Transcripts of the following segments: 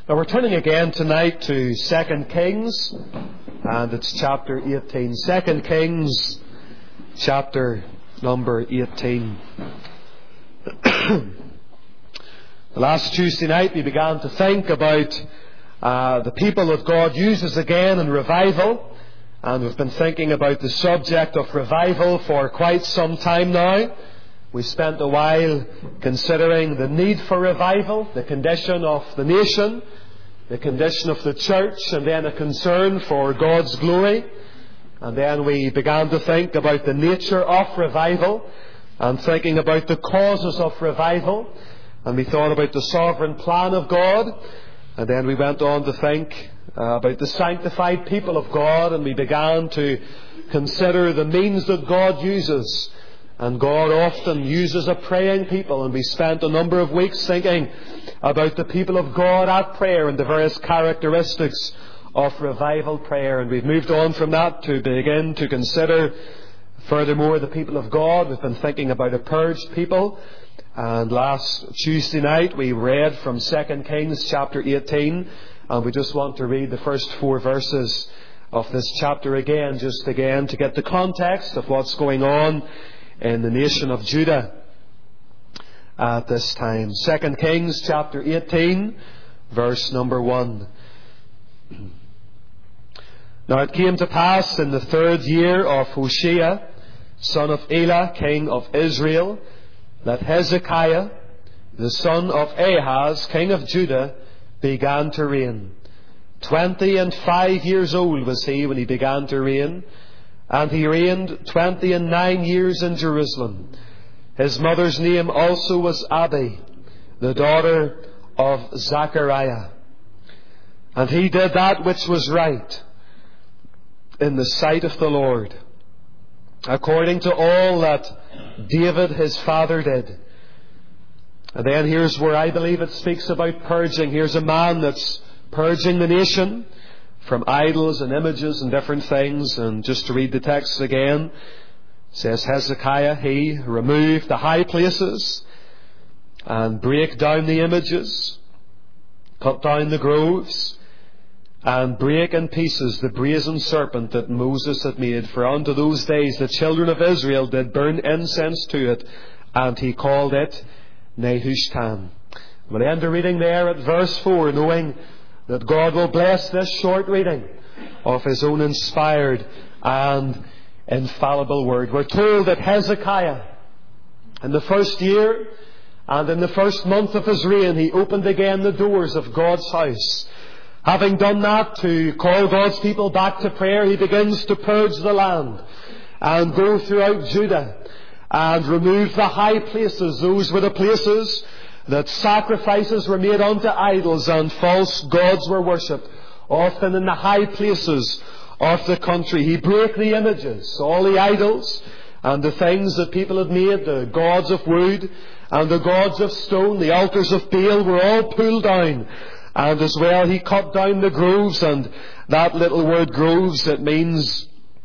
Now we're turning again tonight to 2 Kings, and it's chapter 18. 2 Kings, chapter number 18. The last Tuesday night we began to think about the people that God uses again in revival, and we've been thinking about the subject of revival for quite some time now. We spent a while considering the need for revival, the condition of the nation, the condition of the church, and then a concern for God's glory. And then we began to think about the nature of revival and thinking about the causes of revival. And we thought about the sovereign plan of God. And then we went on to think about the sanctified people of God, and we began to consider the means that God uses. And God often uses a praying people, and we spent a number of weeks thinking about the people of God at prayer and the various characteristics of revival prayer. And we've moved on from that to begin to consider furthermore the people of God. We've been thinking about a purged people. And last Tuesday night we read from 2 Kings chapter 18, and we just want to read the first 4 verses of this chapter again, just again to get the context of what's going on in the nation of Judah at this time. 2 Kings chapter 18, verse number 1. Now it came to pass in the 3rd year of Hoshea, son of Elah, king of Israel, that Hezekiah, the son of Ahaz, king of Judah, began to reign. 25 years old was he when he began to reign, and he reigned 29 years in Jerusalem. His mother's name also was Abi, the daughter of Zachariah. And he did that which was right in the sight of the Lord, according to all that David his father did. And then here's where I believe it speaks about purging. Here's a man that's purging the nation from idols and images and different things. And just to read the text again, it says Hezekiah, he removed the high places and brake down the images, cut down the groves, and brake in pieces the brazen serpent that Moses had made. For unto those days the children of Israel did burn incense to it, and he called it Nehushtan. We'll end the reading there at verse 4, knowing that God will bless this short reading of His own inspired and infallible word. We're told that Hezekiah, in the 1st year and in the 1st month of his reign, he opened again the doors of God's house. Having done that to call God's people back to prayer, he begins to purge the land and go throughout Judah and remove the high places. Those were the places that sacrifices were made unto idols and false gods were worshipped, often in the high places of the country. He broke the images, all the idols and the things that people had made, the gods of wood and the gods of stone. The altars of Baal were all pulled down. And as well he cut down the groves, and that little word groves, it means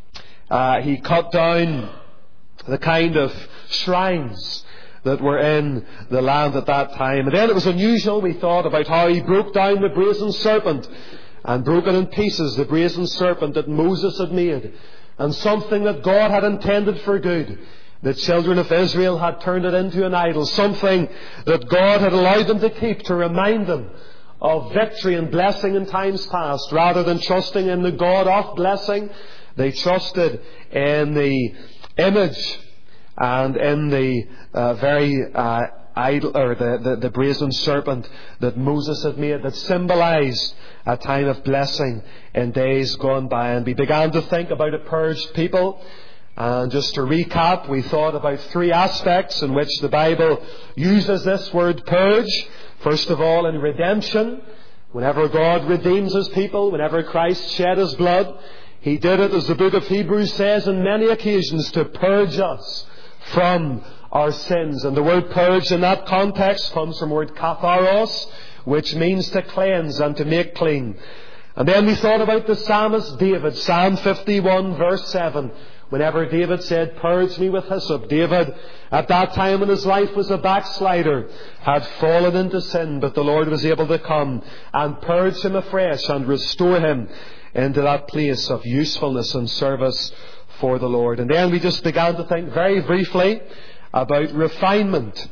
he cut down the kind of shrines that were in the land at that time. And then it was unusual, we thought, about how he broke down the brazen serpent and broke it in pieces, the brazen serpent that Moses had made, and something that God had intended for good. The children of Israel had turned it into an idol, something that God had allowed them to keep to remind them of victory and blessing in times past. Rather than trusting in the God of blessing, they trusted in the image and in the very idol, or the brazen serpent that Moses had made, that symbolized a time of blessing in days gone by. And we began to think about a purged people. And just to recap, we thought about 3 aspects in which the Bible uses this word purge. First of all, in redemption. Whenever God redeems His people, whenever Christ shed His blood, He did it, as the book of Hebrews says, on many occasions to purge us from our sins. And the word purge in that context comes from the word katharos, which means to cleanse and to make clean. And then we thought about the psalmist David, Psalm 51 verse 7, Whenever David said, "Purge me with hyssop," David, at that time in his life, was a backslider, had fallen into sin, but the Lord was able to come and purge him afresh and restore him into that place of usefulness and service for the Lord. And then we just began to think very briefly about refinement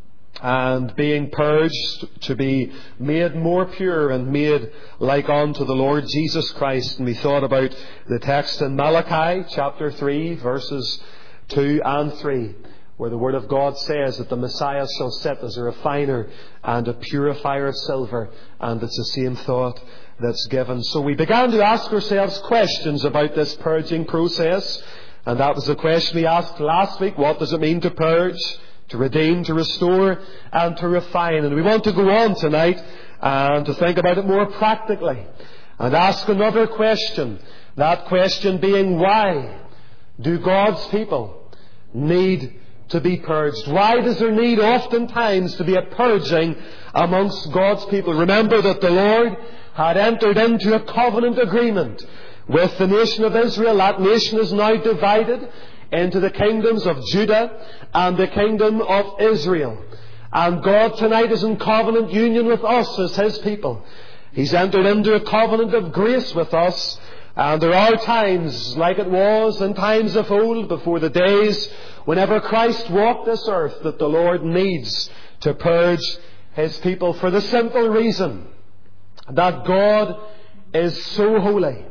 and being purged to be made more pure and made like unto the Lord Jesus Christ. And we thought about the text in Malachi chapter 3 verses 2 and 3, where the Word of God says that the Messiah shall sit as a refiner and a purifier of silver, and it's the same thought that's given. So we began to ask ourselves questions about this purging process, and that was the question we asked last week. What does it mean to purge, to redeem, to restore, and to refine? And we want to go on tonight and to think about it more practically and ask another question. That question being, why do God's people need to be purged? Why does there need oftentimes to be a purging amongst God's people? Remember that the Lord had entered into a covenant agreement with the nation of Israel. That nation is now divided into the kingdoms of Judah and the kingdom of Israel. And God tonight is in covenant union with us as His people. He's entered into a covenant of grace with us. And there are times, like it was in times of old, before the days whenever Christ walked this earth, that the Lord needs to purge His people for the simple reason that God is so holy,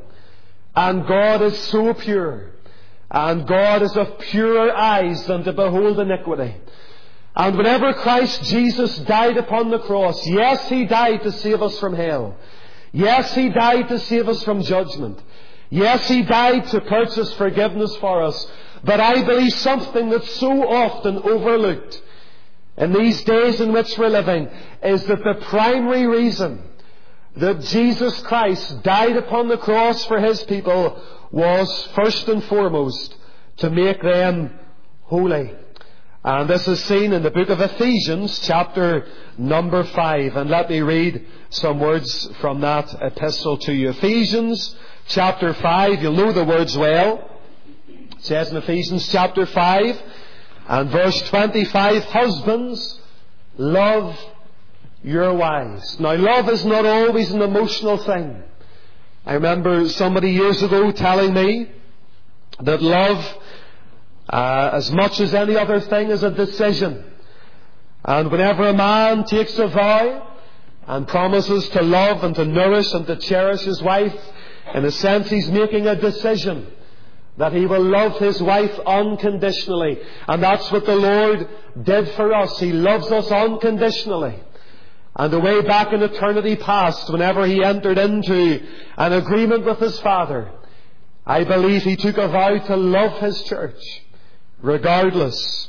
and God is so pure, and God is of purer eyes than to behold iniquity. And whenever Christ Jesus died upon the cross, yes, He died to save us from hell. Yes, He died to save us from judgment. Yes, He died to purchase forgiveness for us. But I believe something that's so often overlooked in these days in which we're living is that the primary reason that Jesus Christ died upon the cross for His people was first and foremost to make them holy. And this is seen in the book of Ephesians, chapter number 5. And let me read some words from that epistle to you. Ephesians chapter 5, you'll know the words well. It says in Ephesians chapter 5 and verse 25, "Husbands, love your wives." Now, love is not always an emotional thing. I remember somebody years ago telling me that love, as much as any other thing, is a decision. And whenever a man takes a vow and promises to love and to nourish and to cherish his wife, in a sense he's making a decision that he will love his wife unconditionally. And that's what the Lord did for us. He loves us unconditionally. And away back in eternity past, whenever He entered into an agreement with His Father, I believe He took a vow to love His church, regardless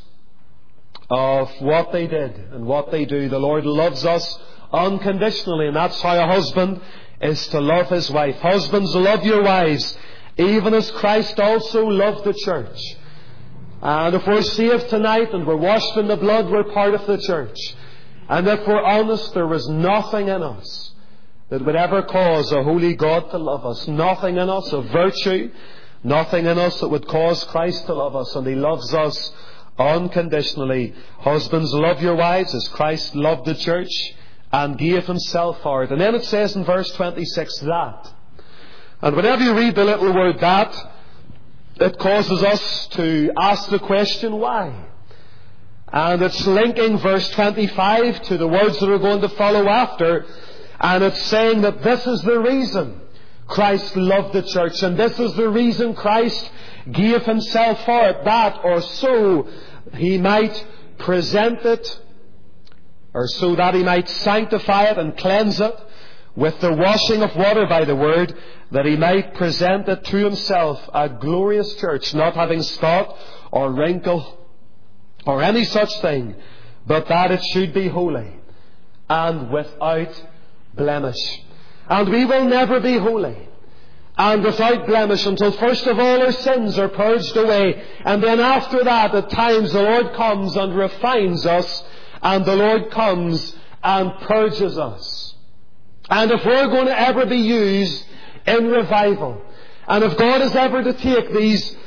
of what they did and what they do. The Lord loves us unconditionally, and that's how a husband is to love his wife. Husbands, love your wives, even as Christ also loved the church. And if we're saved tonight and we're washed in the blood, we're part of the church. And if we're honest, there was nothing in us that would ever cause a holy God to love us. Nothing in us of virtue, nothing in us that would cause Christ to love us. And He loves us unconditionally. Husbands, love your wives as Christ loved the church and gave Himself for it. And then it says in verse 26, that. And whenever you read the little word that, it causes us to ask the question, why? And it's linking verse 25 to the words that are going to follow after. And it's saying that this is the reason Christ loved the church. And this is the reason Christ gave Himself for it. That, or so He might present it, or so that He might sanctify it and cleanse it with the washing of water by the Word, that He might present it to Himself a glorious church, not having spot or wrinkle or any such thing, but that it should be holy and without blemish. And we will never be holy and without blemish until first of all our sins are purged away. And then after that, at times the Lord comes and refines us, and the Lord comes and purges us. And if we're going to ever be used in revival, and if God is ever to take these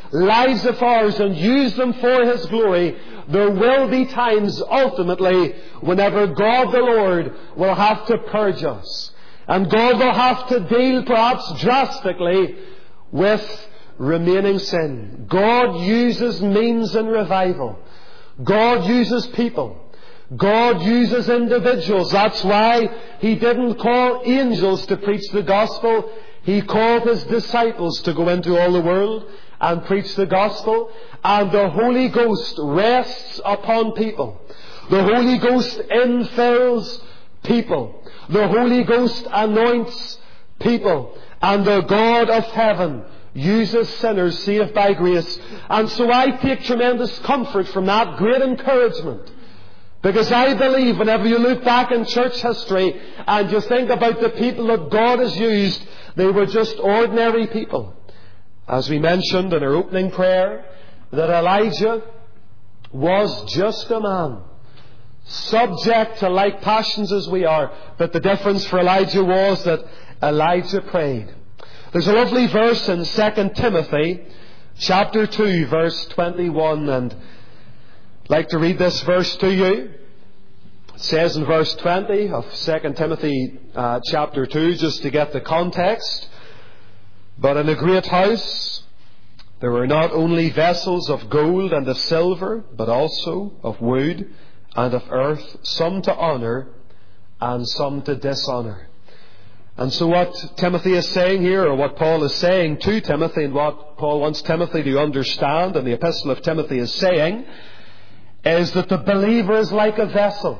lives of ours and use them for His glory, there will be times ultimately whenever God the Lord will have to purge us. And God will have to deal perhaps drastically with remaining sin. God uses means in revival. God uses people. God uses individuals. That's why He didn't call angels to preach the gospel. He called His disciples to go into all the world and preach the gospel. And the Holy Ghost rests upon people. The Holy Ghost infills people. The Holy Ghost anoints people. And the God of heaven uses sinners saved by grace. And so I take tremendous comfort from that, great encouragement. Because I believe whenever you look back in church history and you think about the people that God has used, they were just ordinary people. As we mentioned in our opening prayer, that Elijah was just a man, subject to like passions as we are. But the difference for Elijah was that Elijah prayed. There's a lovely verse in 2 Timothy chapter 2 verse 21, and I'd like to read this verse to you. It says in verse 20 of 2 Timothy chapter 2, just to get the context, "But in a great house there were not only vessels of gold and of silver, but also of wood and of earth, some to honour and some to dishonour." And so what Timothy is saying here, or what Paul is saying to Timothy, and what Paul wants Timothy to understand, and the epistle of Timothy is saying, is that the believer is like a vessel.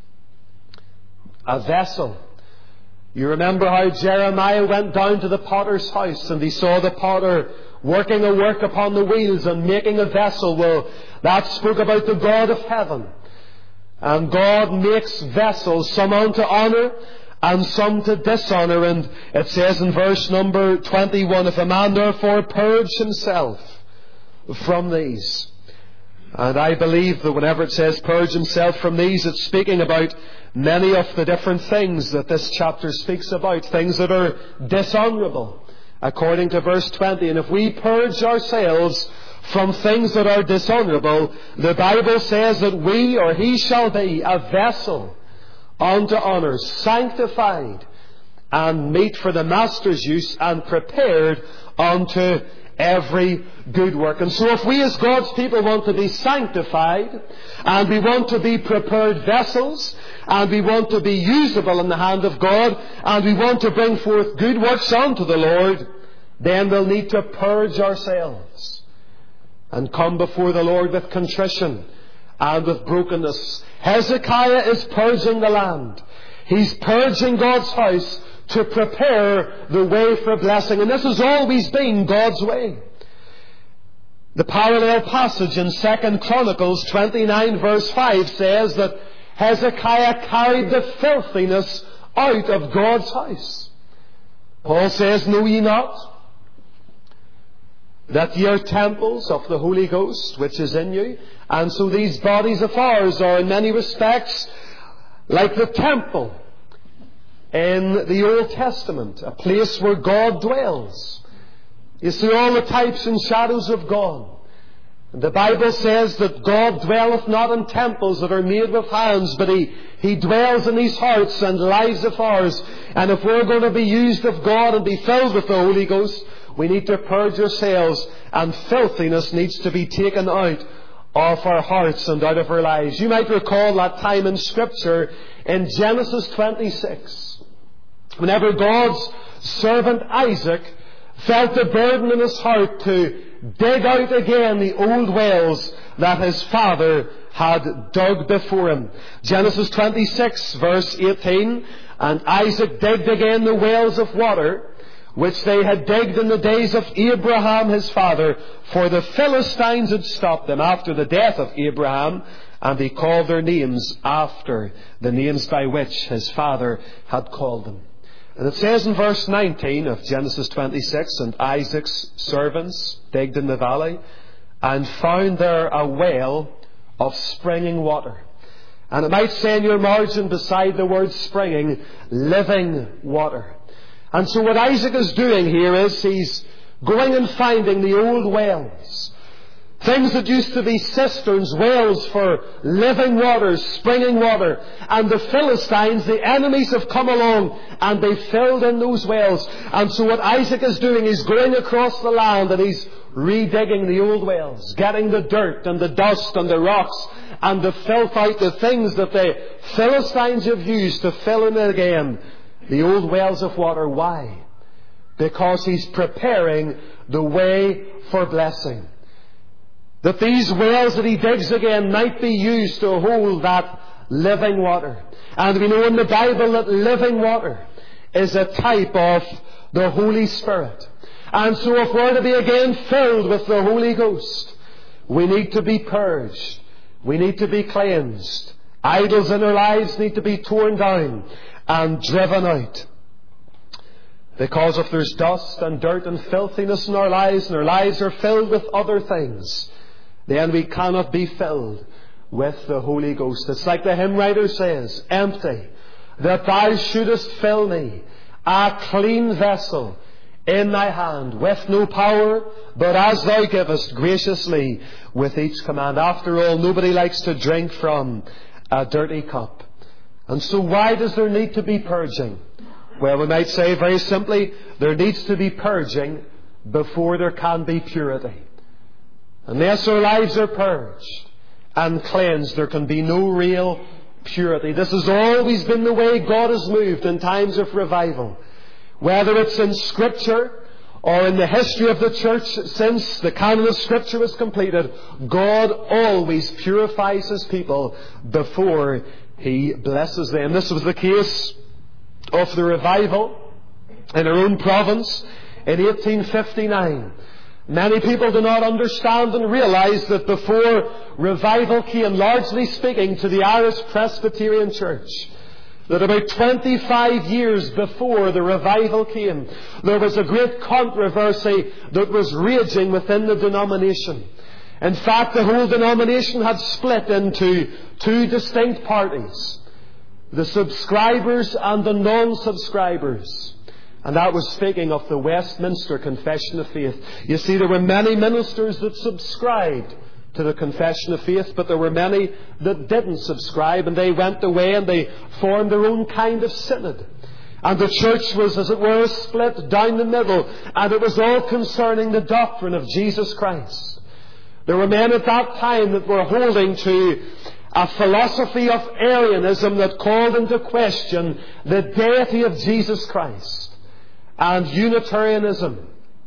A vessel. You remember how Jeremiah went down to the potter's house and he saw the potter working a work upon the wheels and making a vessel. Well, that spoke about the God of heaven. And God makes vessels, some unto honour and some to dishonour. And it says in verse number 21, "If a man therefore purge himself from these." And I believe that whenever it says purge himself from these, it's speaking about many of the different things that this chapter speaks about, things that are dishonourable, according to verse 20. And if we purge ourselves from things that are dishonourable, the Bible says that we, or he shall be, a vessel unto honour, sanctified and meet for the Master's use, and prepared unto every good work. And so if we as God's people want to be sanctified, and we want to be prepared vessels, and we want to be usable in the hand of God, and we want to bring forth good works unto the Lord, then we'll need to purge ourselves and come before the Lord with contrition and with brokenness. Hezekiah is purging the land. He's purging God's house to prepare the way for blessing. And this has always been God's way. The parallel passage in 2 Chronicles 29 verse 5 says that Hezekiah carried the filthiness out of God's house. Paul says, "Know ye not that ye are temples of the Holy Ghost which is in you?" And so these bodies of ours are in many respects like the temple in the Old Testament, a place where God dwells. You see all the types and shadows of God. The Bible says that God dwelleth not in temples that are made with hands, but He dwells in these hearts and lives of ours. And if we're going to be used of God and be filled with the Holy Ghost, we need to purge ourselves, and filthiness needs to be taken out of our hearts and out of our lives. You might recall that time in Scripture in Genesis 26. Whenever God's servant Isaac felt the burden in his heart to dig out again the old wells that his father had dug before him. Genesis 26 verse 18, "And Isaac digged again the wells of water, which they had digged in the days of Abraham his father, for the Philistines had stopped them after the death of Abraham, and he called their names after the names by which his father had called them." And it says in verse 19 of Genesis 26, "And Isaac's servants digged in the valley, and found there a well of springing water." And it might say in your margin beside the word springing, living water. And so what Isaac is doing here is he's going and finding the old wells. Things that used to be cisterns, wells for living waters, springing water. And the Philistines, the enemies, have come along and they filled in those wells. And so what Isaac is doing, he's going across the land and he's redigging the old wells, getting the dirt and the dust and the rocks and the filth out, the things that the Philistines have used to fill in again the old wells of water. Why? Because he's preparing the way for blessing. That these wells that he digs again might be used to hold that living water. And we know in the Bible that living water is a type of the Holy Spirit. And so if we're to be again filled with the Holy Ghost, we need to be purged. We need to be cleansed. Idols in our lives need to be torn down and driven out. Because if there's dust and dirt and filthiness in our lives, and our lives are filled with other things, then we cannot be filled with the Holy Ghost. It's like the hymn writer says, empty, that thou shouldest fill me, a clean vessel in thy hand, with no power, but as thou givest graciously with each command. After all, nobody likes to drink from a dirty cup. And so why does there need to be purging? Well, we might say very simply, there needs to be purging before there can be purity. Unless our lives are purged and cleansed, there can be no real purity. This has always been the way God has moved in times of revival. Whether it's in Scripture or in the history of the church since the canon of Scripture was completed, God always purifies His people before He blesses them. This was the case of the revival in our own province in 1859. Many people do not understand and realize that before revival came, largely speaking, to the Irish Presbyterian Church, that about 25 years before the revival came, there was a great controversy that was raging within the denomination. In fact, the whole denomination had split into two distinct parties: the subscribers and the non-subscribers. And that was speaking of the Westminster Confession of Faith. You see, there were many ministers that subscribed to the Confession of Faith, but there were many that didn't subscribe, and they went away and they formed their own kind of synod. And the church was, as it were, split down the middle, and it was all concerning the doctrine of Jesus Christ. There were men at that time that were holding to a philosophy of Arianism that called into question the deity of Jesus Christ. And Unitarianism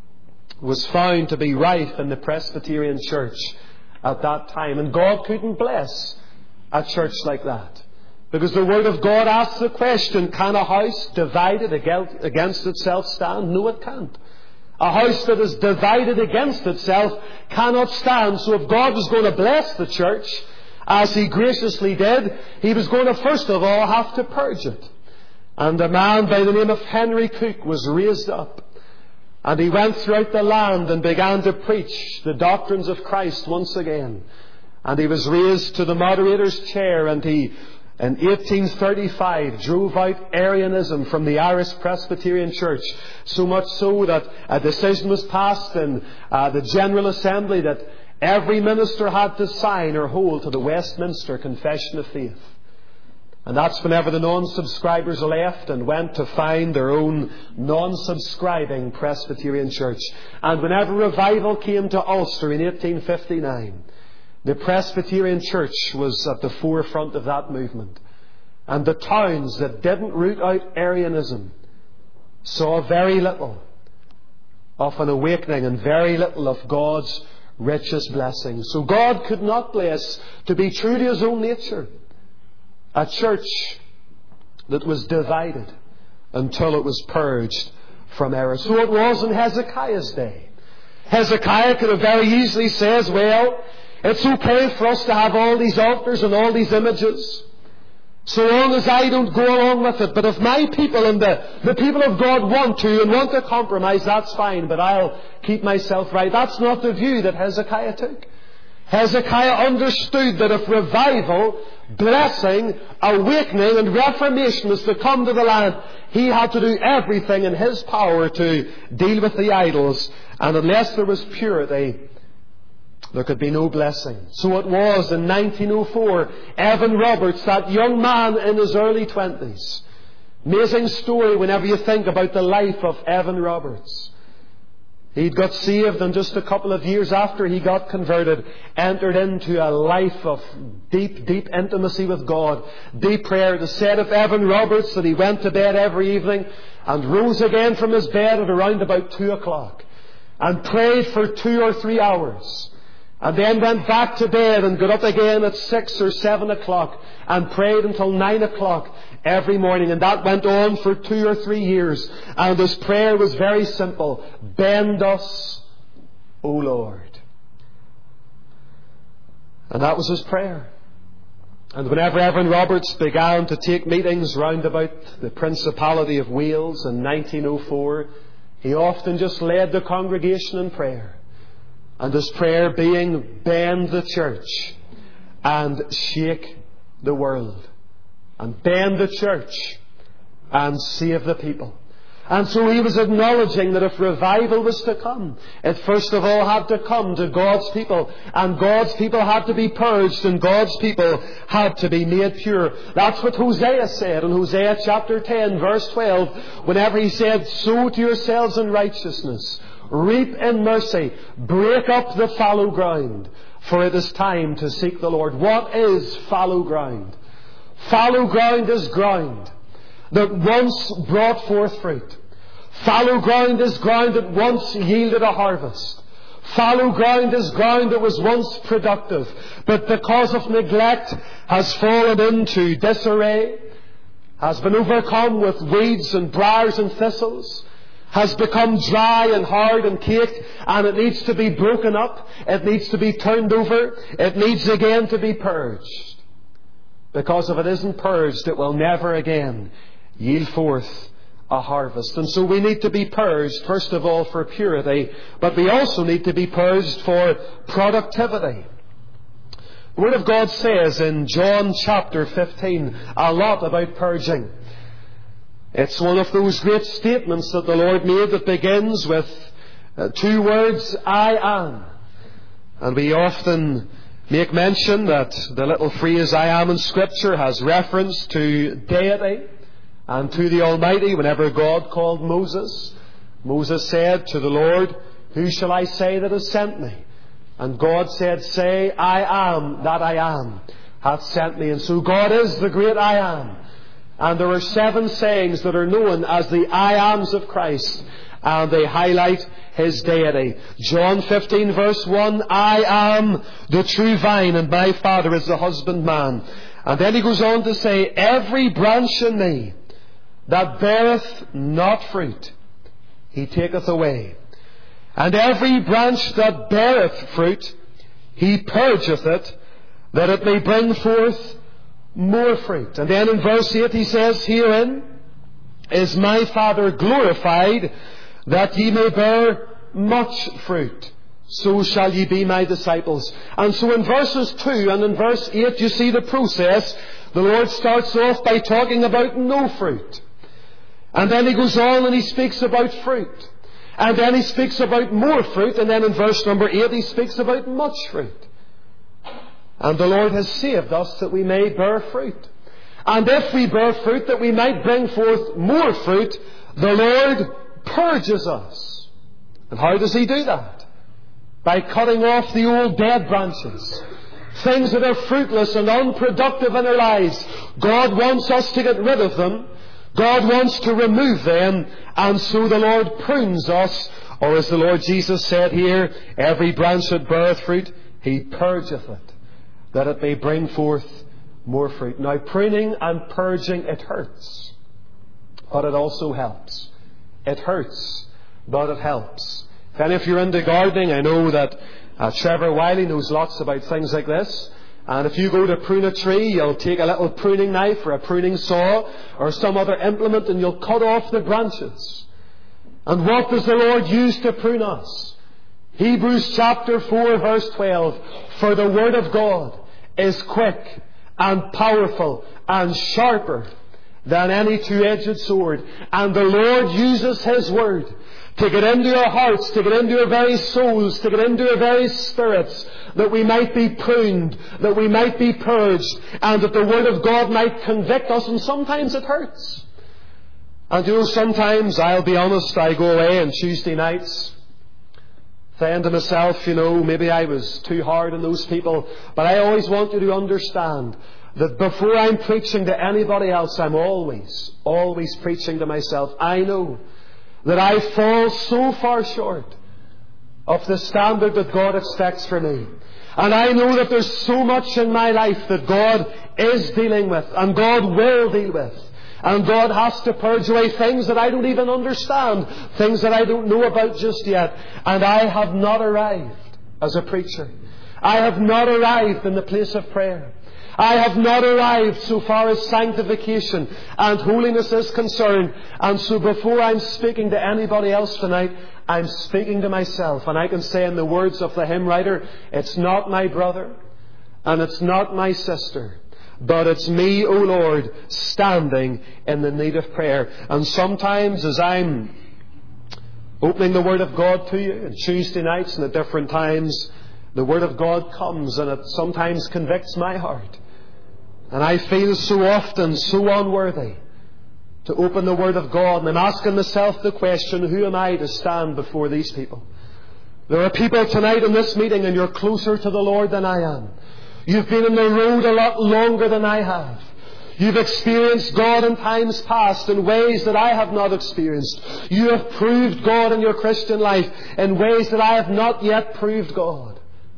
was found to be rife in the Presbyterian Church at that time. And God couldn't bless a church like that, because the Word of God asks the question, can a house divided against itself stand? No, it can't. A house that is divided against itself cannot stand. So if God was going to bless the church, as He graciously did, He was going to first of all have to purge it. And a man by the name of Henry Cook was raised up. And he went throughout the land and began to preach the doctrines of Christ once again. And he was raised to the moderator's chair, and he, in 1835, drove out Arianism from the Irish Presbyterian Church. So much so that a decision was passed in the General Assembly that every minister had to sign or hold to the Westminster Confession of Faith. And that's whenever the non-subscribers left and went to find their own non-subscribing Presbyterian church. And whenever revival came to Ulster in 1859, the Presbyterian church was at the forefront of that movement. And the towns that didn't root out Arianism saw very little of an awakening and very little of God's richest blessings. So God could not bless, to be true to His own nature, a church that was divided until it was purged from error. So it was in Hezekiah's day. Hezekiah could have very easily said, well, it's okay for us to have all these altars and all these images, so long as I don't go along with it. But if my people and the people of God want to compromise, that's fine, but I'll keep myself right. That's not the view that Hezekiah took. Hezekiah understood that if revival, blessing, awakening and reformation was to come to the land, he had to do everything in his power to deal with the idols. And unless there was purity, there could be no blessing. So it was in 1904, Evan Roberts, that young man in his early 20s. Amazing story whenever you think about the life of Evan Roberts. He'd got saved, and just a couple of years after he got converted, entered into a life of deep, deep intimacy with God, deep prayer. It is said of Evan Roberts that he went to bed every evening and rose again from his bed at around about 2 o'clock and prayed for 2 or 3 hours, and then went back to bed and got up again at 6 or 7 o'clock and prayed until 9 o'clock every morning. And that went on for 2 or 3 years. And his prayer was very simple. Bend us, O Lord. And that was his prayer. And whenever Evan Roberts began to take meetings round about the Principality of Wales in 1904, he often just led the congregation in prayer. And his prayer being, bend the church and shake the world. And bend the church and save the people. And so he was acknowledging that if revival was to come, it first of all had to come to God's people. And God's people had to be purged, and God's people had to be made pure. That's what Hosea said in Hosea chapter 10 verse 12, whenever he said, sow to yourselves in righteousness, reap in mercy, break up the fallow ground, for it is time to seek the Lord. What is fallow ground? Fallow ground is ground that once brought forth fruit. Fallow ground is ground that once yielded a harvest. Fallow ground is ground that was once productive, but because of neglect has fallen into disarray, has been overcome with weeds and briars and thistles, has become dry and hard and caked, and it needs to be broken up, it needs to be turned over, it needs again to be purged. Because if it isn't purged, it will never again yield forth a harvest. And so we need to be purged, first of all, for purity, but we also need to be purged for productivity. The Word of God says in John chapter 15 a lot about purging. It's one of those great statements that the Lord made that begins with 2 words, I am. And we often make mention that the little phrase I am in Scripture has reference to deity and to the Almighty. Whenever God called Moses, Moses said to the Lord, who shall I say that has sent me? And God said, say, I am that I am hath sent me. And so God is the great I am. And there are 7 sayings that are known as the I ams of Christ, and they highlight His deity. John 15 verse 1, I am the true vine, and my Father is the husbandman. And then He goes on to say, every branch in me that beareth not fruit, He taketh away. And every branch that beareth fruit, He purgeth it, that it may bring forth more fruit. And then in verse 8 He says, herein is my Father glorified, that ye may bear much fruit. So shall ye be my disciples. And so in verses 2 and in verse 8 you see the process. The Lord starts off by talking about no fruit. And then He goes on and He speaks about fruit. And then He speaks about more fruit. And then in verse number 8 He speaks about much fruit. And the Lord has saved us that we may bear fruit. And if we bear fruit, that we might bring forth more fruit, the Lord purges us. And how does He do that? By cutting off the old dead branches. Things that are fruitless and unproductive in our lives. God wants us to get rid of them. God wants to remove them. And so the Lord prunes us. Or as the Lord Jesus said here, every branch that beareth fruit, He purgeth it, that it may bring forth more fruit. Now, pruning and purging, it hurts. But it also helps. It hurts, but it helps. If any of you are into gardening, I know that Trevor Wiley knows lots about things like this. And if you go to prune a tree, you'll take a little pruning knife or a pruning saw or some other implement and you'll cut off the branches. And what does the Lord use to prune us? Hebrews chapter 4 verse 12. For the word of God is quick and powerful and sharper than any two-edged sword. And the Lord uses His word to get into our hearts, to get into our very souls, to get into our very spirits, that we might be pruned, that we might be purged, and that the word of God might convict us. And sometimes it hurts. And you know, sometimes, I'll be honest, I go away on Tuesday nights saying to myself, you know, maybe I was too hard on those people. But I always want you to understand that before I'm preaching to anybody else, I'm always preaching to myself. I know that I fall so far short of the standard that God expects from me. And I know that there's so much in my life that God is dealing with, and God will deal with. And God has to purge away things that I don't even understand, things that I don't know about just yet. And I have not arrived as a preacher. I have not arrived in the place of prayer. I have not arrived so far as sanctification and holiness is concerned. And so before I'm speaking to anybody else tonight, I'm speaking to myself. And I can say in the words of the hymn writer, it's not my brother and it's not my sister, but it's me, O Lord, standing in the need of prayer. And sometimes as I'm opening the Word of God to you on Tuesday nights and at different times, the Word of God comes and it sometimes convicts my heart. And I feel so often so unworthy to open the Word of God. And I'm asking myself the question, who am I to stand before these people? There are people tonight in this meeting and you're closer to the Lord than I am. You've been on the road a lot longer than I have. You've experienced God in times past in ways that I have not experienced. You have proved God in your Christian life in ways that I have not yet proved God.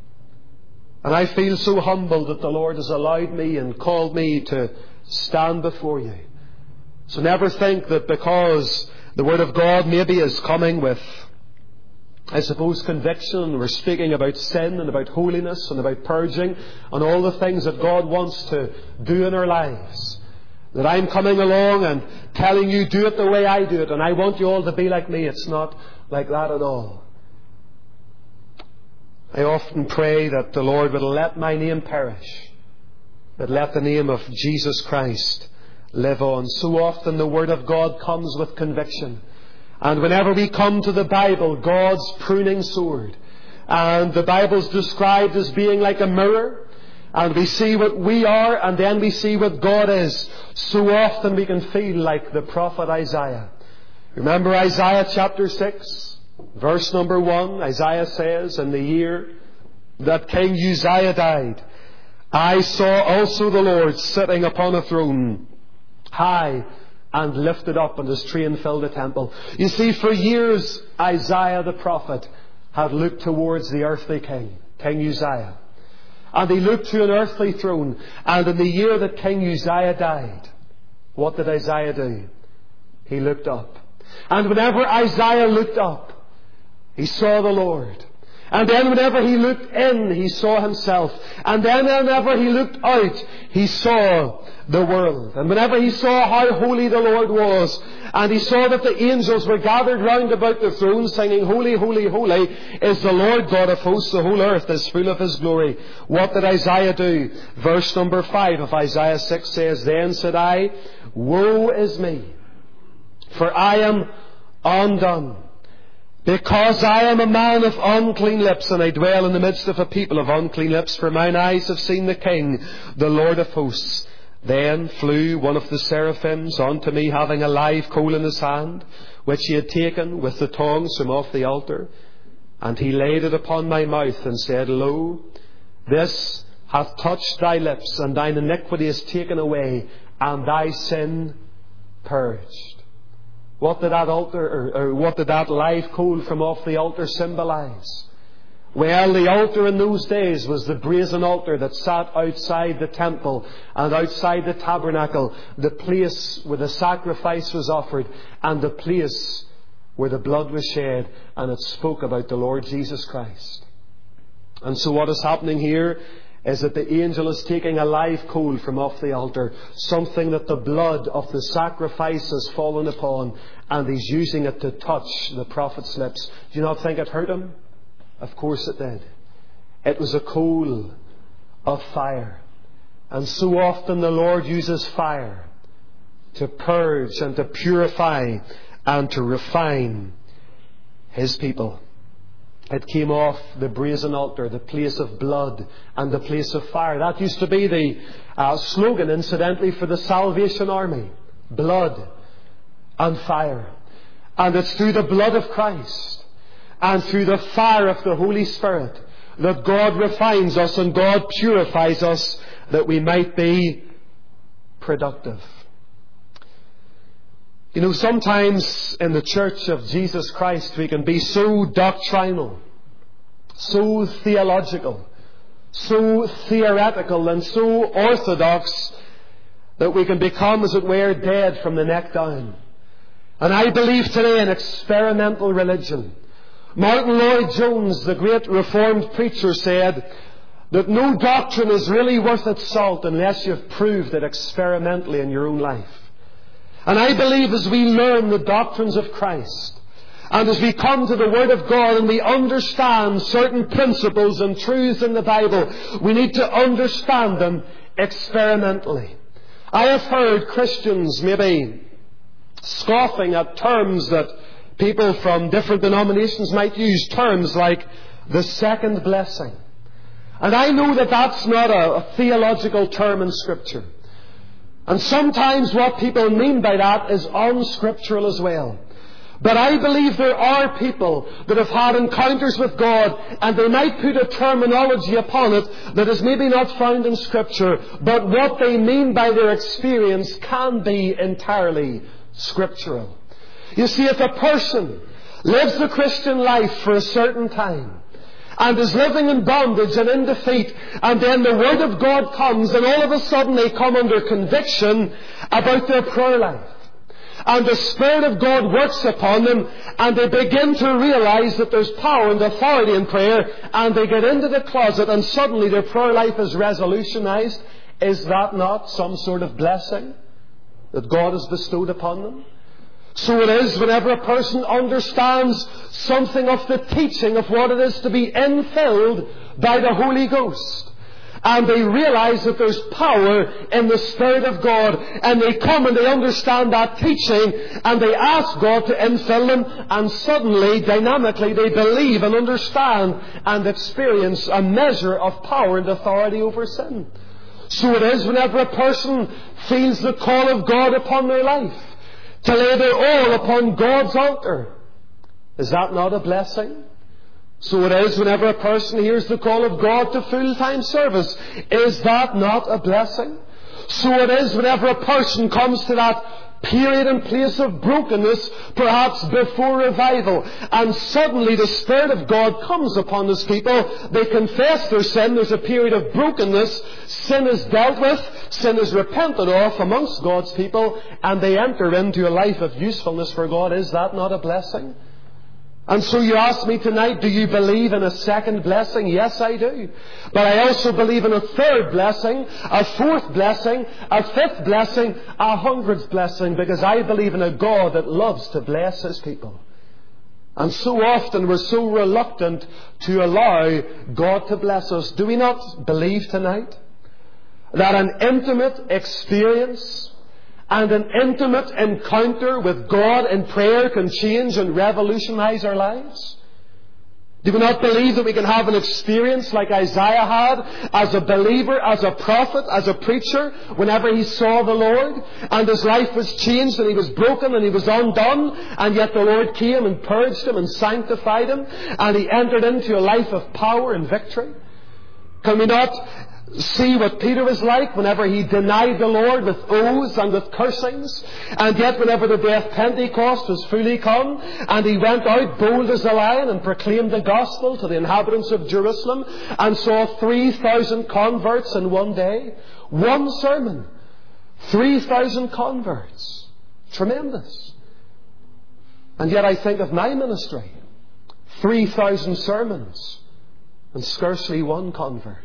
And I feel so humbled that the Lord has allowed me and called me to stand before you. So never think that because the Word of God maybe is coming with, I suppose, conviction, we're speaking about sin and about holiness and about purging and all the things that God wants to do in our lives, that I'm coming along and telling you, do it the way I do it, and I want you all to be like me. It's not like that at all. I often pray that the Lord would let my name perish, but let the name of Jesus Christ live on. So often the Word of God comes with conviction. And whenever we come to the Bible, God's pruning sword, and the Bible's described as being like a mirror, and we see what we are and then we see what God is, so often we can feel like the prophet Isaiah. Remember Isaiah chapter 6, verse number 1. Isaiah says, in the year that King Uzziah died, I saw also the Lord sitting upon a throne, high and lifted up, and His train filled the temple. You see, for years Isaiah the prophet had looked towards the earthly king, King Uzziah. And he looked to an earthly throne. And in the year that King Uzziah died, what did Isaiah do? He looked up. And whenever Isaiah looked up, he saw the Lord. And then whenever he looked in, he saw himself. And then whenever he looked out, he saw the world. And whenever he saw how holy the Lord was, and he saw that the angels were gathered round about the throne singing, Holy, holy, holy is the Lord God of hosts, the whole earth is full of His glory. What did Isaiah do? Verse number 5 of Isaiah 6 says, Then said I, Woe is me, for I am undone, because I am a man of unclean lips, and I dwell in the midst of a people of unclean lips, for mine eyes have seen the King, the Lord of hosts. Then flew one of the seraphims unto me, having a live coal in his hand, which he had taken with the tongs from off the altar. And he laid it upon my mouth, and said, Lo, this hath touched thy lips, and thine iniquity is taken away, and thy sin purged. What did that altar, what did that live coal from off the altar symbolize? Well, the altar in those days was the brazen altar that sat outside the temple and outside the tabernacle, the place where the sacrifice was offered and the place where the blood was shed, and it spoke about the Lord Jesus Christ. And so what is happening here is that the angel is taking a live coal from off the altar, something that the blood of the sacrifice has fallen upon, and he's using it to touch the prophet's lips. Do you not think it hurt him? Of course it did. It was a coal of fire. And so often the Lord uses fire to purge and to purify and to refine His people. It came off the brazen altar, the place of blood and the place of fire. That used to be the slogan, incidentally, for the Salvation Army. Blood and fire. And it's through the blood of Christ and through the fire of the Holy Spirit that God refines us and God purifies us, that we might be productive. You know, sometimes in the Church of Jesus Christ we can be so doctrinal, so theological, so theoretical and so orthodox that we can become, as it were, dead from the neck down. And I believe today in experimental religion. Martin Lloyd-Jones, the great Reformed preacher, said that no doctrine is really worth its salt unless you've proved it experimentally in your own life. And I believe as we learn the doctrines of Christ, and as we come to the Word of God and we understand certain principles and truths in the Bible, we need to understand them experimentally. I have heard Christians maybe scoffing at terms that people from different denominations might use, terms like the second blessing. And I know that that's not a theological term in Scripture. And sometimes what people mean by that is unscriptural as well. But I believe there are people that have had encounters with God, and they might put a terminology upon it that is maybe not found in Scripture, but what they mean by their experience can be entirely scriptural. You see, if a person lives the Christian life for a certain time, and is living in bondage and in defeat, and then the Word of God comes, and all of a sudden they come under conviction about their prayer life. And the Spirit of God works upon them, and they begin to realize that there's power and authority in prayer, and they get into the closet, and suddenly their prayer life is resolutionized. Is that not some sort of blessing that God has bestowed upon them? So it is whenever a person understands something of the teaching of what it is to be infilled by the Holy Ghost. And they realize that there's power in the Spirit of God. And they come and they understand that teaching. And they ask God to infill them. And suddenly, dynamically, they believe and understand and experience a measure of power and authority over sin. So it is whenever a person feels the call of God upon their life, to lay their all upon God's altar. Is that not a blessing? So it is whenever a person hears the call of God to full-time service. Is that not a blessing? So it is whenever a person comes to that period and place of brokenness, perhaps before revival, and suddenly the Spirit of God comes upon His people. They confess their sin. There's a period of brokenness. Sin is dealt with. Sin is repented of amongst God's people, and they enter into a life of usefulness for God. Is that not a blessing? And so you ask me tonight, do you believe in a second blessing? Yes, I do. But I also believe in a third blessing, a fourth blessing, a fifth blessing, 100th blessing, because I believe in a God that loves to bless His people. And so often we're so reluctant to allow God to bless us. Do we not believe tonight that an intimate experience and an intimate encounter with God in prayer can change and revolutionize our lives? Do we not believe that we can have an experience like Isaiah had as a believer, as a prophet, as a preacher, whenever he saw the Lord, and his life was changed and he was broken and he was undone, and yet the Lord came and purged him and sanctified him, and he entered into a life of power and victory? Can we not see what Peter was like whenever he denied the Lord with oaths and with cursings, and yet whenever the day of Pentecost was fully come, and he went out bold as a lion and proclaimed the gospel to the inhabitants of Jerusalem, and saw 3,000 converts in one day? One sermon, 3,000 converts. Tremendous. And yet I think of my ministry, 3,000 sermons and scarcely one convert.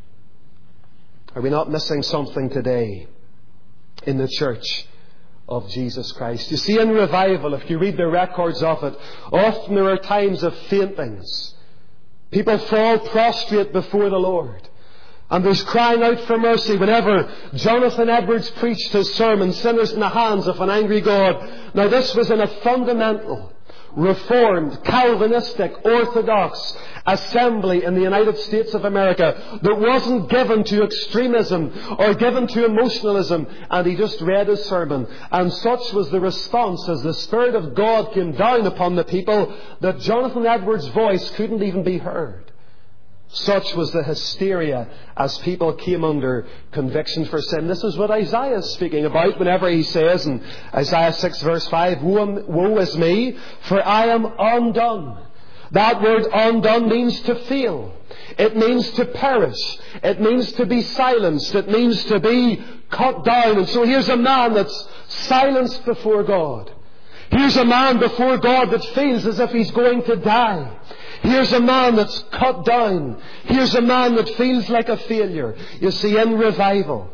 Are we not missing something today in the Church of Jesus Christ? You see, in revival, if you read the records of it, often there are times of faintings. People fall prostrate before the Lord. And there's crying out for mercy whenever Jonathan Edwards preached his sermon, Sinners in the Hands of an Angry God. Now this was in a fundamental, Reformed, Calvinistic, Orthodox assembly in the United States of America that wasn't given to extremism or given to emotionalism. And he just read his sermon. And such was the response as the Spirit of God came down upon the people that Jonathan Edwards' voice couldn't even be heard. Such was the hysteria as people came under conviction for sin. This is what Isaiah is speaking about whenever he says in Isaiah 6 verse 5, Woe is me, for I am undone. That word undone means to fail. It means to perish. It means to be silenced. It means to be cut down. And so here's a man that's silenced before God. Here's a man before God that feels as if he's going to die. Here's a man that's cut down. Here's a man that feels like a failure. You see, in revival,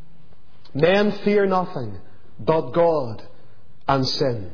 men fear nothing but God and sin.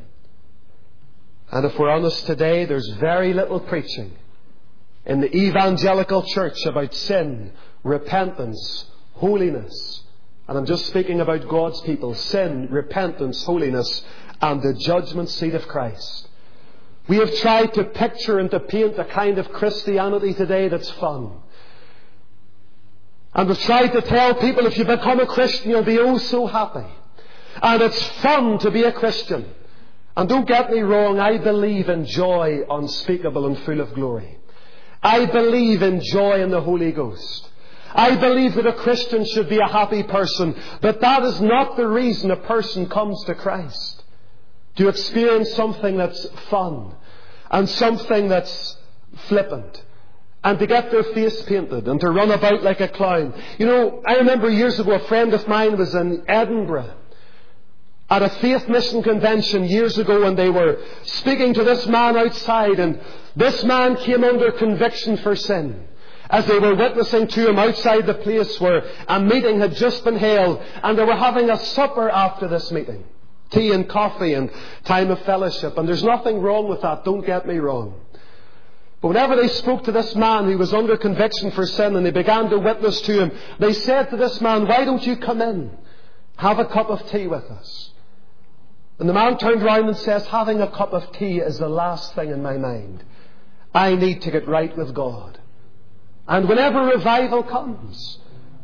And if we're honest today, there's very little preaching in the evangelical church about sin, repentance, holiness. And I'm just speaking about God's people. Sin, repentance, holiness, and the judgment seat of Christ. We have tried to picture and to paint a kind of Christianity today that's fun. And we've tried to tell people if you become a Christian, you'll be oh so happy. And it's fun to be a Christian. And don't get me wrong, I believe in joy unspeakable and full of glory. I believe in joy in the Holy Ghost. I believe that a Christian should be a happy person. But that is not the reason a person comes to Christ. To experience something that's fun and something that's flippant and to get their face painted and to run about like a clown. You know, I remember years ago a friend of mine was in Edinburgh at a faith mission convention years ago, and they were speaking to this man outside, and this man came under conviction for sin as they were witnessing to him outside the place where a meeting had just been held, and they were having a supper after this meeting. Tea and coffee and time of fellowship. And there's nothing wrong with that, don't get me wrong. But whenever they spoke to this man who was under conviction for sin and they began to witness to him, they said to this man, why don't you come in? Have a cup of tea with us. And the man turned around and says, having a cup of tea is the last thing in my mind. I need to get right with God. And whenever revival comes,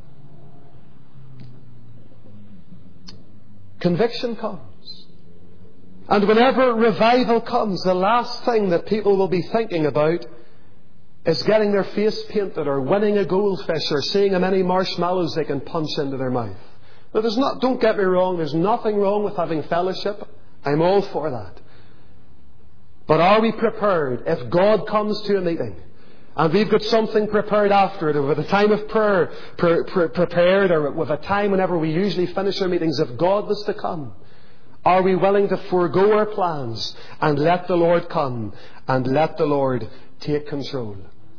conviction comes. And whenever revival comes, the last thing that people will be thinking about is getting their face painted or winning a goldfish or seeing how many marshmallows they can punch into their mouth. Now, don't get me wrong, there's nothing wrong with having fellowship. I'm all for that. But are we prepared if God comes to a meeting and we've got something prepared after it, or with a time of prayer prepared, or with a time whenever we usually finish our meetings, if God was to come, are we willing to forego our plans and let the Lord come and let the Lord take control?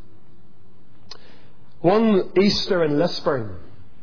One Easter in Lisburn,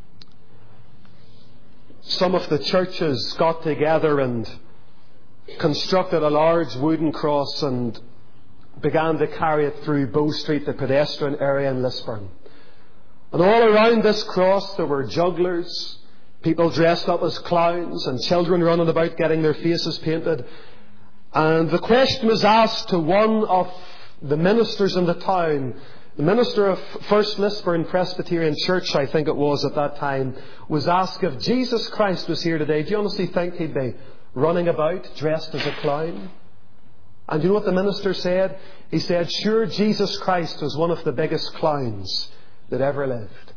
some of the churches got together and constructed a large wooden cross and began to carry it through Bow Street, the pedestrian area in Lisburn. And all around this cross there were jugglers, people dressed up as clowns, and children running about getting their faces painted. And the question was asked to one of the ministers in the town. The minister of First Lisburn Presbyterian Church, I think it was at that time, was asked if Jesus Christ was here today, do you honestly think he'd be running about dressed as a clown? And you know what the minister said? He said, sure, Jesus Christ was one of the biggest clowns that ever lived.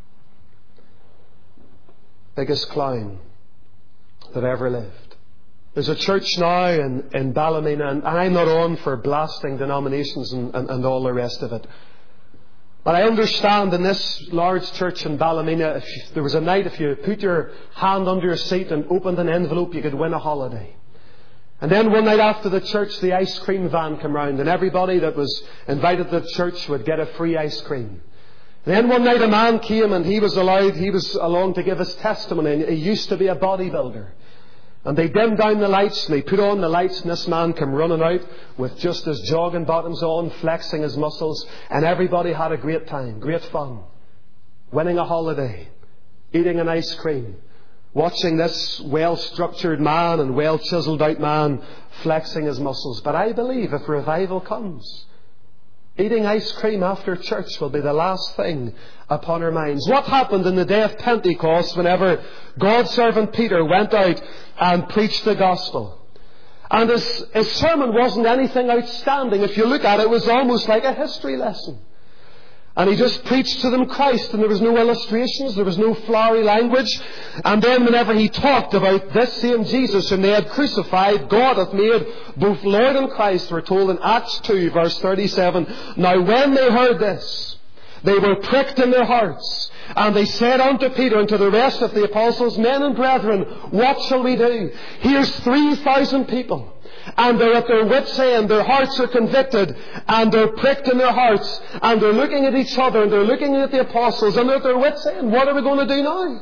Biggest clown that ever lived. There's a church now in Ballymena, and I'm not on for blasting denominations and all the rest of it. But I understand in this large church in Ballymena, there was a night if you put your hand under your seat and opened an envelope, you could win a holiday. And then one night after the church, the ice cream van came round, and everybody that was invited to the church would get a free ice cream. And then one night a man came, and he was along to give his testimony. He used to be a bodybuilder. And they dimmed down the lights, and they put on the lights, and this man came running out with just his jogging bottoms on, flexing his muscles, and everybody had a great time, great fun. Winning a holiday, eating an ice cream, watching this well-structured man and well-chiseled out man flexing his muscles. But I believe if revival comes, eating ice cream after church will be the last thing upon our minds. What happened in the day of Pentecost whenever God's servant Peter went out and preached the gospel? And his sermon wasn't anything outstanding. If you look at it, it was almost like a history lesson. And he just preached to them Christ, and there was no illustrations, there was no flowery language. And then whenever he talked about this same Jesus whom they had crucified, God hath made both Lord and Christ, we're told in Acts 2 verse 37. Now when they heard this, they were pricked in their hearts, and they said unto Peter and to the rest of the apostles, Men and brethren, what shall we do? Here's 3,000 people. And they're at their wits' end, their hearts are convicted, and they're pricked in their hearts, and they're looking at each other, and they're looking at the apostles, and they're at their wits' end. What are we going to do now?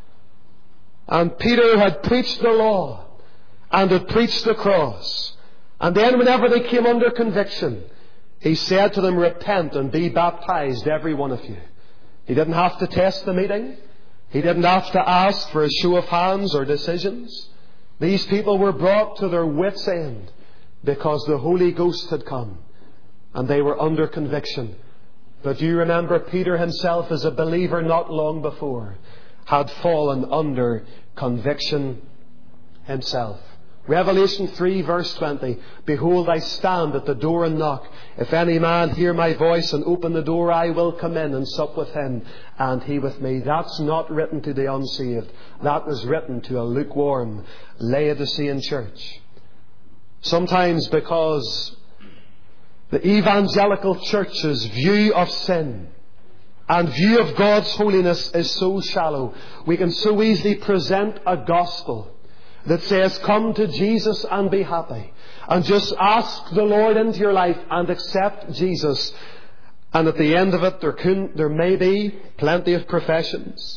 And Peter had preached the law, and had preached the cross. And then whenever they came under conviction, he said to them, Repent and be baptized, every one of you. He didn't have to test the meeting. He didn't have to ask for a show of hands or decisions. These people were brought to their wits' end because the Holy Ghost had come and they were under conviction. But you remember Peter himself, as a believer not long before, had fallen under conviction himself. Revelation 3 verse 20. Behold, I stand at the door and knock. If any man hear my voice and open the door, I will come in and sup with him and he with me. That's not written to the unsaved. That was written to a lukewarm Laodicean church. Sometimes because the evangelical church's view of sin and view of God's holiness is so shallow, we can so easily present a gospel that says, come to Jesus and be happy. And just ask the Lord into your life and accept Jesus. And at the end of it, there may be plenty of professions.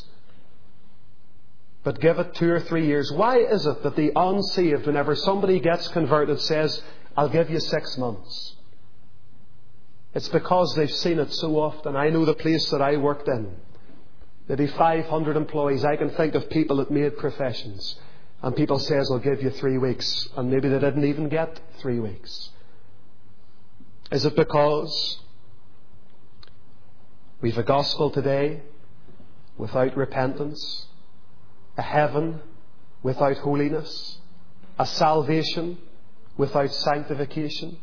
But give it 2 or 3 years. Why is it that the unsaved, whenever somebody gets converted, says, I'll give you 6 months? It's because they've seen it so often. I know the place that I worked in. Maybe 500 employees. I can think of people that made professions. And people says, I'll give you 3 weeks. And maybe they didn't even get 3 weeks. Is it because we've a gospel today without repentance, a heaven without holiness, a salvation without sanctification,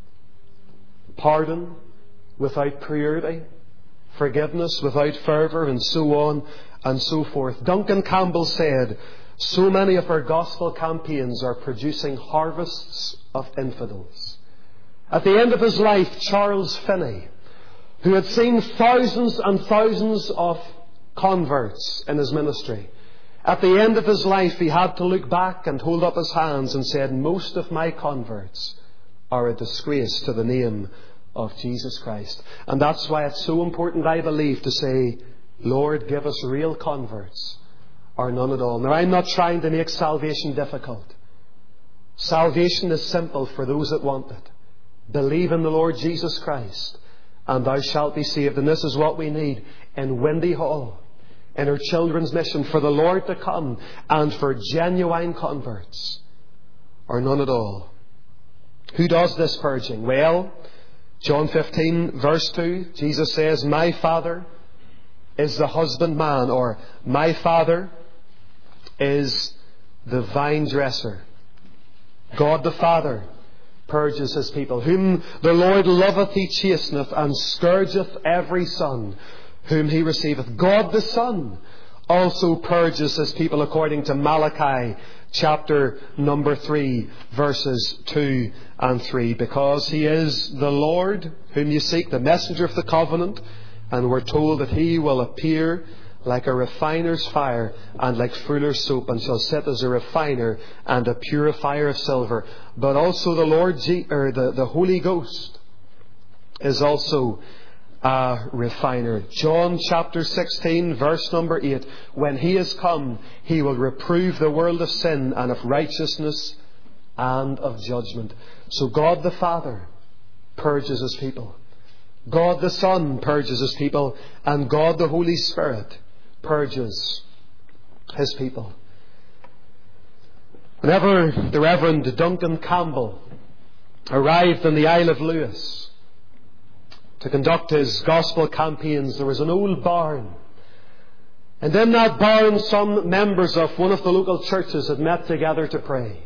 pardon without purity, forgiveness without fervour, and so on and so forth? Duncan Campbell said, so many of our gospel campaigns are producing harvests of infidels. At the end of his life, Charles Finney, who had seen thousands and thousands of converts in his ministry, at the end of his life he had to look back and hold up his hands and said, most of my converts are a disgrace to the name of Jesus Christ. And that's why it's so important, I believe, to say, Lord, give us real converts, or none at all. Now, I'm not trying to make salvation difficult. Salvation is simple for those that want it. Believe in the Lord Jesus Christ, and thou shalt be saved. And this is what we need in Windy Hall, in our children's mission, for the Lord to come and for genuine converts, or none at all. Who does this purging? Well, John 15 verse 2, Jesus says, My Father is the husbandman, or my Father is the vine dresser. God the Father purges His people. Whom the Lord loveth He chasteneth, and scourgeth every son whom He receiveth. God the Son also purges His people, according to Malachi chapter number 3 verses 2 and 3. Because He is the Lord whom you seek, the messenger of the covenant. And we're told that He will appear like a refiner's fire and like fuller's soap, and shall sit as a refiner and a purifier of silver. But also the Lord, the Holy Ghost is also a refiner. John chapter 16, verse number 8. When He is come, He will reprove the world of sin and of righteousness and of judgment. So God the Father purges His people. God the Son purges His people. And God the Holy Spirit purges His people. Whenever the Reverend Duncan Campbell arrived in the Isle of Lewis to conduct his gospel campaigns, there was an old barn. And in that barn, some members of one of the local churches had met together to pray.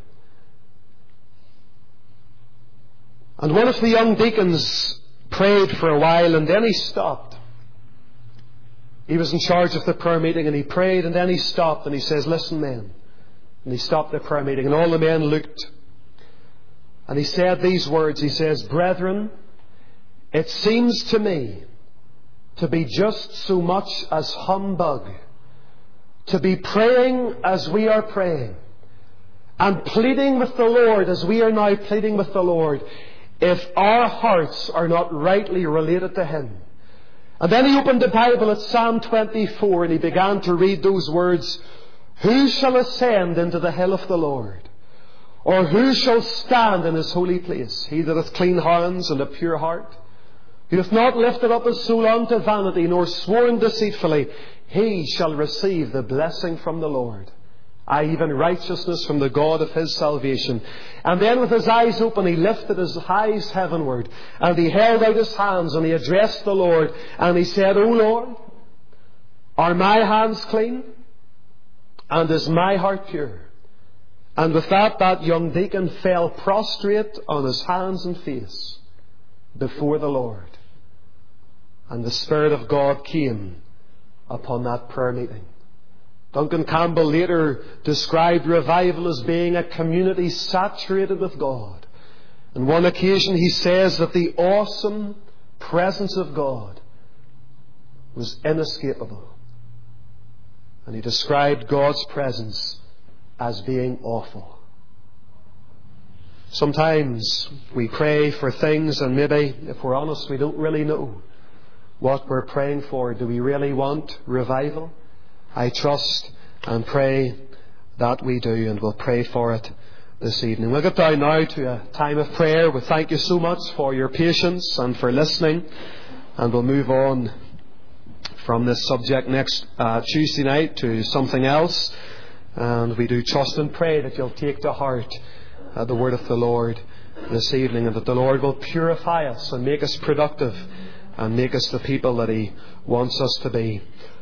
And one of the young deacons prayed for a while, and then he stopped. He was in charge of the prayer meeting, and he prayed, and then he stopped, and he says, "Listen, men." And he stopped the prayer meeting, and all the men looked. And he said these words. He says, "Brethren, it seems to me to be just so much as humbug to be praying as we are praying and pleading with the Lord as we are now pleading with the Lord if our hearts are not rightly related to Him." And then he opened the Bible at Psalm 24 and he began to read those words, "Who shall ascend into the hill of the Lord? Or who shall stand in His holy place? He that hath clean hands and a pure heart, who hath not lifted up his soul unto vanity, nor sworn deceitfully, he shall receive the blessing from the Lord, even righteousness from the God of his salvation." And then with his eyes open, he lifted his eyes heavenward, and he held out his hands, and he addressed the Lord, and he said, "O Lord, are my hands clean? And is my heart pure?" And with that young deacon fell prostrate on his hands and face before the Lord. And the Spirit of God came upon that prayer meeting. Duncan Campbell later described revival as being a community saturated with God. On one occasion he says that the awesome presence of God was inescapable. And he described God's presence as being awful. Sometimes we pray for things and maybe, if we're honest, we don't really know what we're praying for. Do we really want revival? I trust and pray that we do, and we'll pray for it this evening. We'll get down now to a time of prayer. We thank you so much for your patience and for listening, and we'll move on from this subject next Tuesday night to something else. And we do trust and pray that you'll take to heart the word of the Lord this evening, and that the Lord will purify us and make us productive and make us the people that He wants us to be.